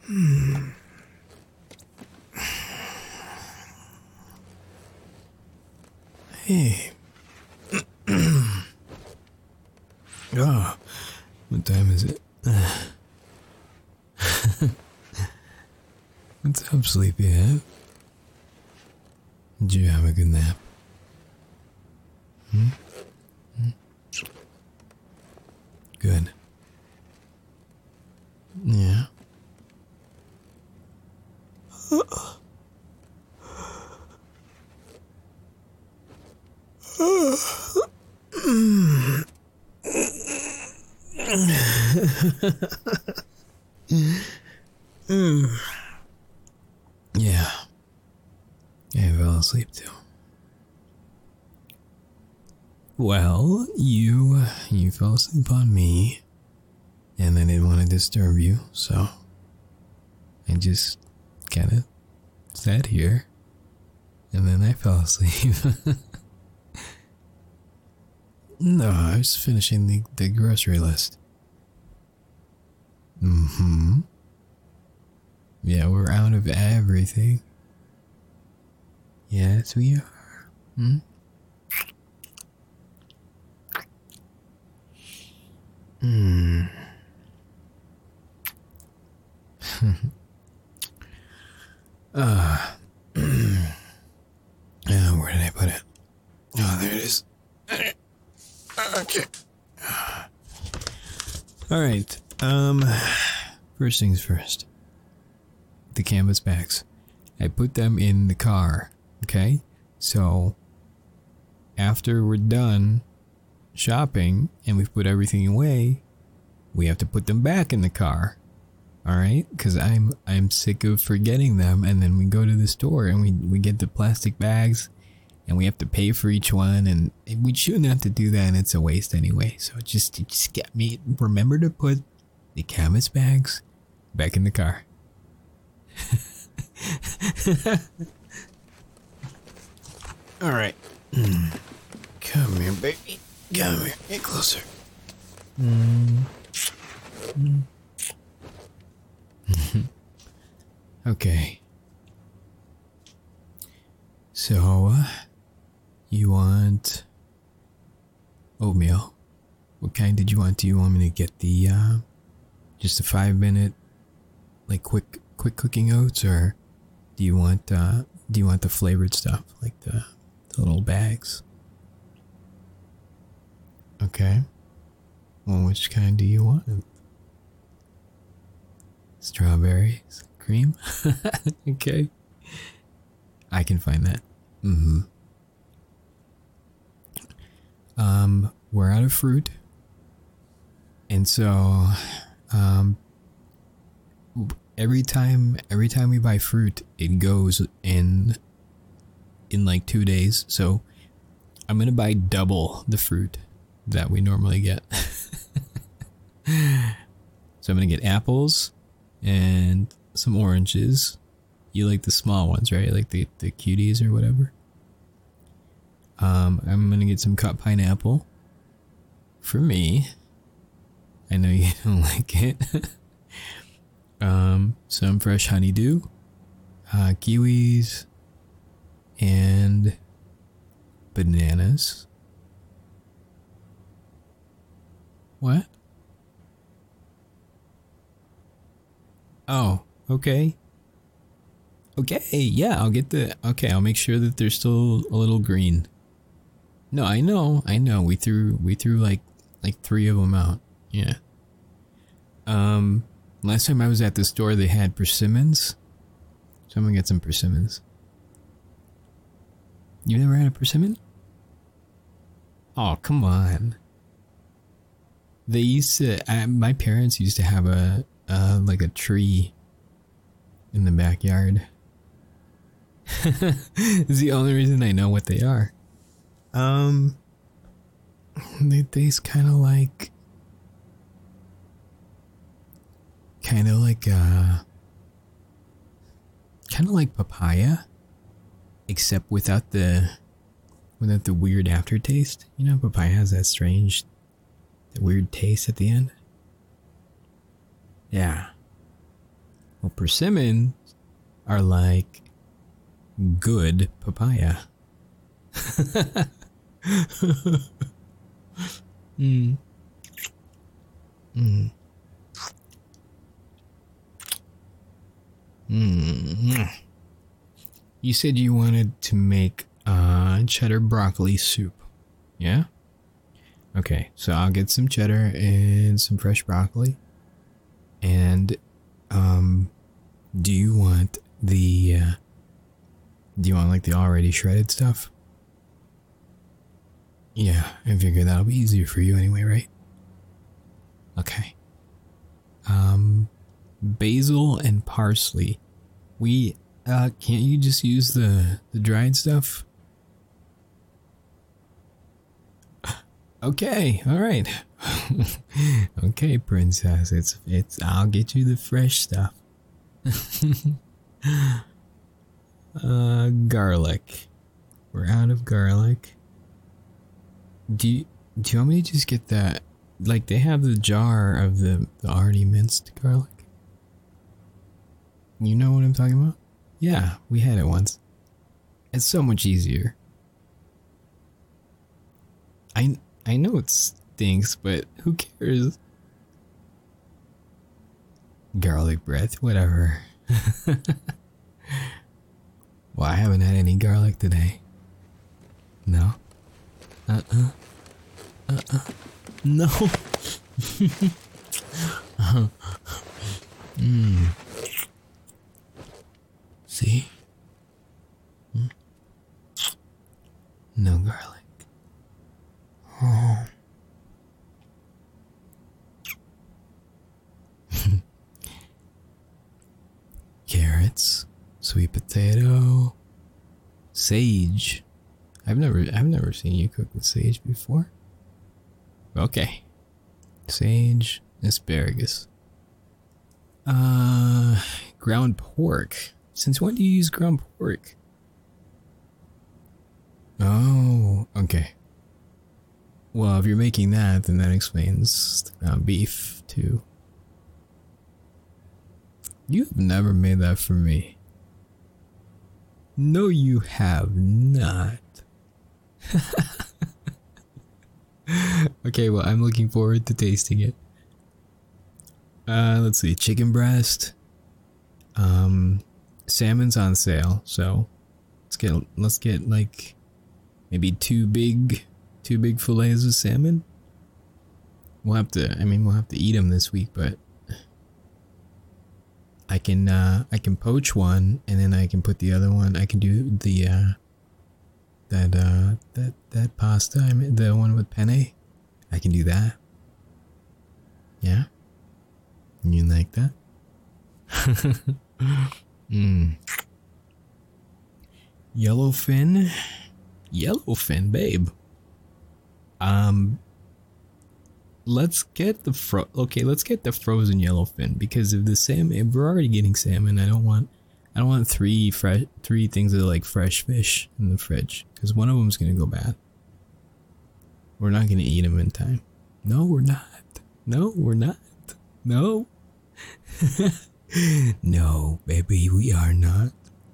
Hey. Oh, what time is it? What's up, sleepyhead? Did you have a good nap? Good. Yeah. Yeah. I fell asleep too. Well, you fell asleep on me, and I didn't want to disturb you, so I just kind of sat here, and then I fell asleep. No, I was finishing the grocery list. Yeah, we're out of everything. Yes, we are. Where did I put it? Oh, there it is. Okay. All right. First things first. The canvas bags. I put them in the car. Okay? So, after we're done shopping and we've put everything away, we have to put them back in the car. All right? Because I'm sick of forgetting them, and then we go to the store and we get the plastic bags and we have to pay for each one, and we shouldn't have to do that, and it's a waste anyway. So just get me, remember to put the canvas bags back in the car. All right. Come here, baby. Come here. Get closer. Okay. So, you want oatmeal? What kind did you want? Do you want me to get the, just a 5-minute, like quick cooking oats, or do you want the flavored stuff, like the little bags? Okay. Well, which kind do you want? Strawberries? Cream? Okay. I can find that. We're out of fruit. And so, every time we buy fruit, it goes in like 2 days. So I'm going to buy double the fruit that we normally get. So I'm going to get apples and some oranges. You like the small ones, right? Like the cuties or whatever. I'm going to get some cut pineapple for me. I know you don't like it. Some fresh honeydew, kiwis, and bananas. What? Oh, okay. Okay, yeah, I'll get I'll make sure that they're still a little green. No, I know. We threw like 3 of them out. Yeah. Last time I was at the store, they had persimmons. So I'm gonna get some persimmons. You never had a persimmon? Oh, come on. They used to, my parents used to have like a tree in the backyard. It's the only reason I know what they are. They taste kind of like papaya, except without the weird aftertaste. You know, papaya has that weird taste at the end. Yeah. Well, persimmons are like good papaya. mm. Mm. Mm. You said you wanted to make cheddar broccoli soup. Yeah? Okay, so I'll get some cheddar and some fresh broccoli. And do you want like the already shredded stuff? Yeah, I figure that'll be easier for you anyway, right? Okay. Basil and parsley. Can't you just use the dried stuff? Okay, all right. Okay, princess. It's I'll get you the fresh stuff. Garlic. We're out of garlic. Do you want me to just get that? Like, they have the jar of the already minced garlic. You know what I'm talking about? Yeah, we had it once. It's so much easier. I know it stinks, but who cares? Garlic breath, whatever. Well, I haven't had any garlic today. No? No. See? No garlic. Oh. Carrots, sweet potato, sage. I've never seen you cook with sage before. Okay. Sage, asparagus. Ground pork. Since when do you use ground pork? Oh, okay. Well, if you're making that, then that explains the ground beef, too. You've never made that for me. No, you have not. Okay, well, I'm looking forward to tasting it. Let's see, chicken breast. Salmon's on sale, so let's get like maybe two big fillets of salmon. We'll have to eat them this week, but I can poach one, and then I can put the other one. I can do the that pasta. The one with penne. I can do that. Yeah. You like that? Yellowfin, babe. Let's get the frozen yellowfin, because if if we're already getting salmon, I don't want three things of like fresh fish in the fridge, because one of them's gonna go bad. We're not gonna eat them in time. No, we're not. No, we're not. No. No, baby, we are not.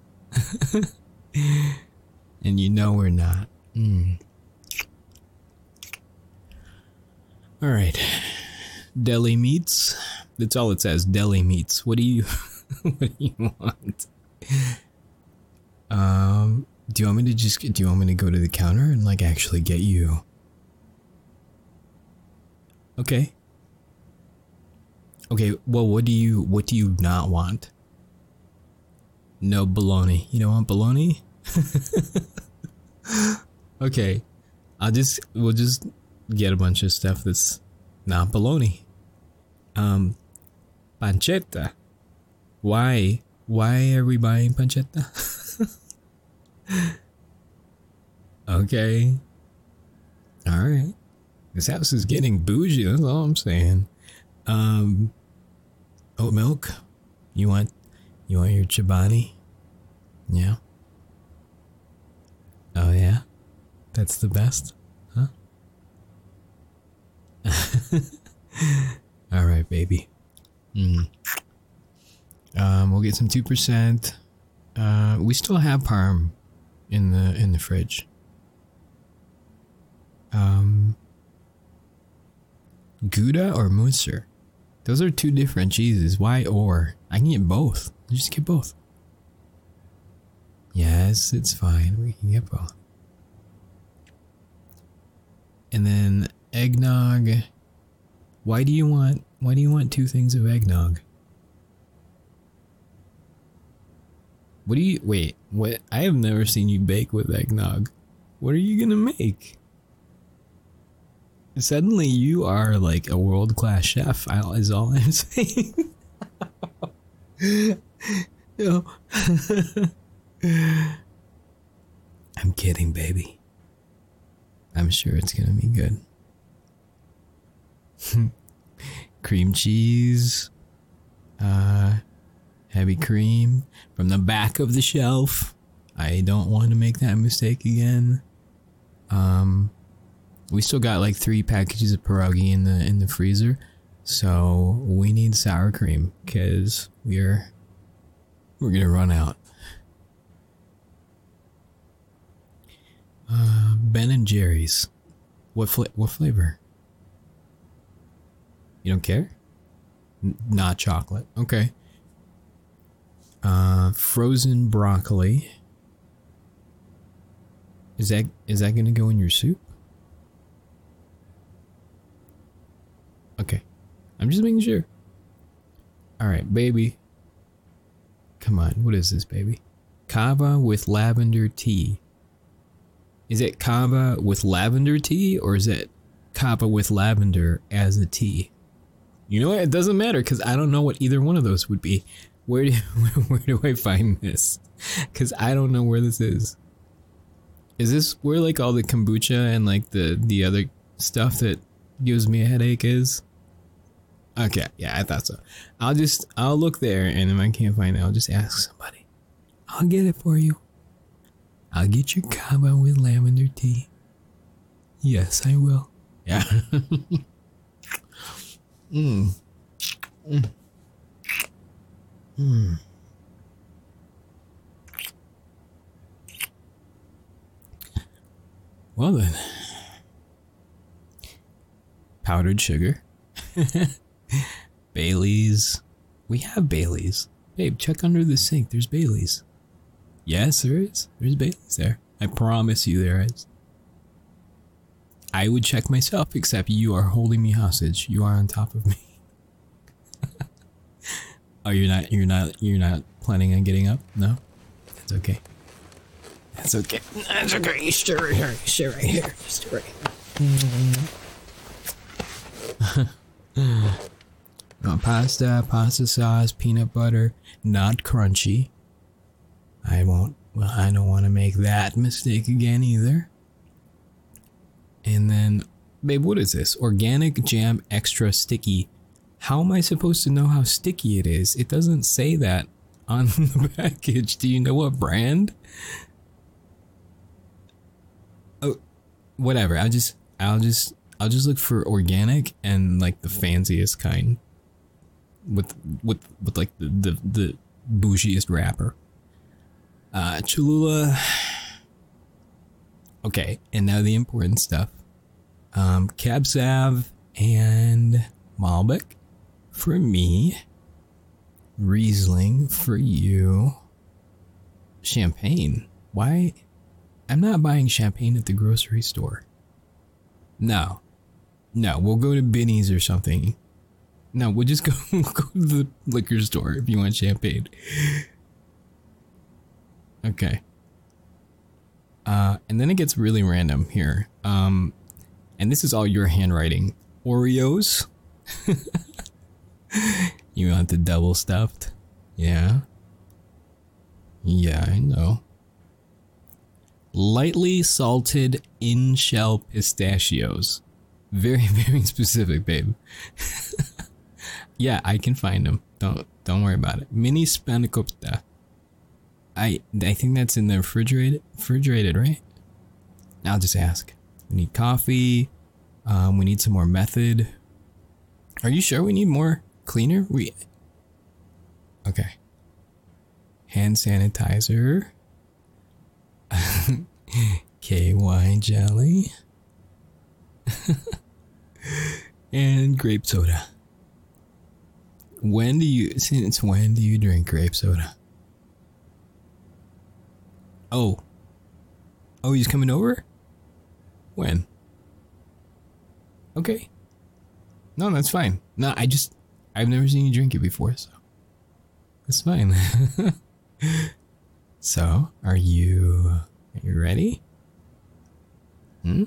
And you know we're not. Alright. Deli meats. That's all it says. Deli meats. What do you want? Do you want me to go to the counter and like actually get you? Okay. Okay, well, what do you not want? No bologna. You don't want bologna? Okay. We'll just get a bunch of stuff that's not bologna. Pancetta. Why are we buying pancetta? Okay. Alright. This house is getting bougie, that's all I'm saying. Oat milk? You want your Chobani? Yeah. Oh yeah? That's the best? Huh? Alright, baby. We'll get some 2%. We still have parm in the fridge. Gouda or Munster? Those are two different cheeses. Why or? I can get both. Just get both. Yes, it's fine. We can get both. And then eggnog. Why do you want two things of eggnog? Wait, what? I have never seen you bake with eggnog. What are you gonna make? Suddenly you are like a world-class chef, is all I'm saying. No. I'm kidding, baby. I'm sure it's gonna be good. Cream cheese. Heavy cream from the back of the shelf. I don't want to make that mistake again. We still got like 3 packages of pierogi in the freezer, so we need sour cream because we're gonna run out. Ben and Jerry's. What flavor? You don't care? Not chocolate. Okay. Frozen broccoli. Is that gonna go in your soup? Okay. I'm just making sure. Alright, baby. Come on, what is this, baby? Kava with lavender tea. Is it kava with lavender tea, or is it kava with lavender as a tea? You know what? It doesn't matter, because I don't know what either one of those would be. Where do I find this? Because I don't know where this is. Is this where like all the kombucha and like the other stuff that gives me a headache is? Okay, yeah, I thought so. I'll look there, and if I can't find it, I'll just ask somebody. I'll get it for you. I'll get your kava with lavender tea. Yes, I will. Yeah. Well then. Powdered sugar. Baileys. We have Baileys. Babe, check under the sink. There's Baileys. Yes, there is. There's Baileys there. I promise you there is. I would check myself, except you are holding me hostage. You are on top of me. Oh, you're not planning on getting up? No? That's okay. That's okay. That's okay. You sit right here. You sit right here. You sit right here. Pasta sauce, peanut butter, not crunchy. I don't want to make that mistake again either. And then, babe, what is this? Organic jam extra sticky. How am I supposed to know how sticky it is? It doesn't say that on the package. Do you know what brand? Oh, whatever. I'll just look for organic and like the fanciest kind. With like the bougiest wrapper. Cholula. Okay, and now the important stuff. Cab Sav and Malbec for me. Riesling for you. Champagne. Why? I'm not buying champagne at the grocery store. No, we'll go to Binny's or something. No, we'll just go to the liquor store if you want champagne. Okay. And then it gets really random here. And this is all your handwriting. Oreos. You want the double stuffed? Yeah. Yeah, I know. Lightly salted in-shell pistachios. Very, very specific, babe. Yeah, I can find them. Don't worry about it. Mini spanakopita. I think that's in the refrigerated, right? I'll just ask. We need coffee. We need some more method. Are you sure we need more cleaner? Okay. hand sanitizer, KY jelly, and grape soda. Since when do you drink grape soda? Oh, he's coming over? When? Okay. No, that's fine. No, I've never seen you drink it before, so it's fine. So, are you ready? To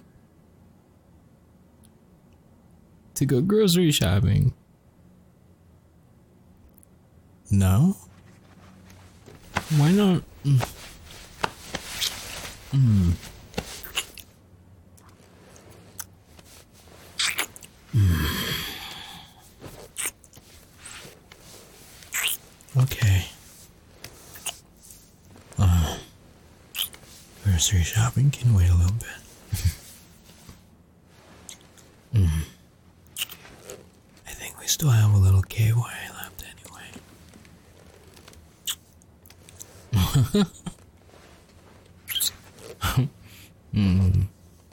go grocery shopping? No? Why not? Okay. Grocery shopping can wait a little bit. I think we still have a little KY left anyway.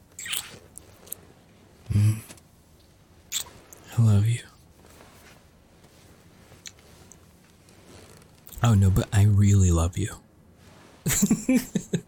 I love you. Oh no, but I really love you.